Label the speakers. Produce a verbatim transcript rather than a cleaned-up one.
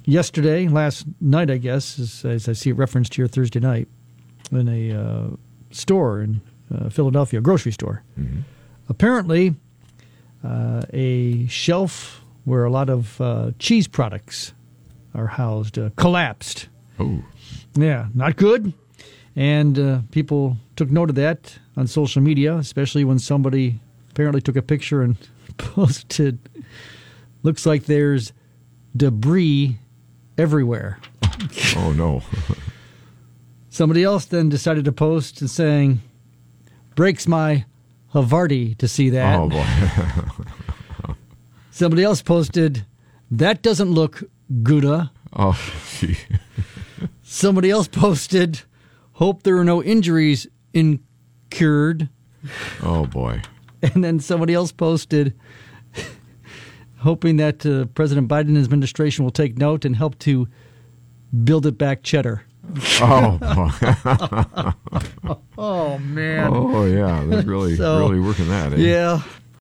Speaker 1: yesterday, last night, I guess, as, as I see it referenced here Thursday night, in a uh, store in uh, Philadelphia, a grocery store. Mm-hmm. Apparently, uh, a shelf where a lot of uh, cheese products are housed uh, collapsed.
Speaker 2: Oh.
Speaker 1: Yeah, not good. And uh, people took note of that on social media, especially when somebody apparently took a picture and posted, looks like there's debris everywhere.
Speaker 2: Oh, no.
Speaker 1: Somebody else then decided to post saying, breaks my Havarti to see that.
Speaker 2: Oh, boy.
Speaker 1: Somebody else posted, that doesn't look gooda.
Speaker 2: Oh, gee.
Speaker 1: Somebody else posted, hope there are no injuries incurred.
Speaker 2: Oh, boy.
Speaker 1: And then somebody else posted, hoping that uh, President Biden and his administration will take note and help to build it back cheddar.
Speaker 2: Oh, boy.
Speaker 1: Oh, man.
Speaker 2: Oh, yeah. They're really,
Speaker 1: So,
Speaker 2: really working that, eh?
Speaker 1: Yeah.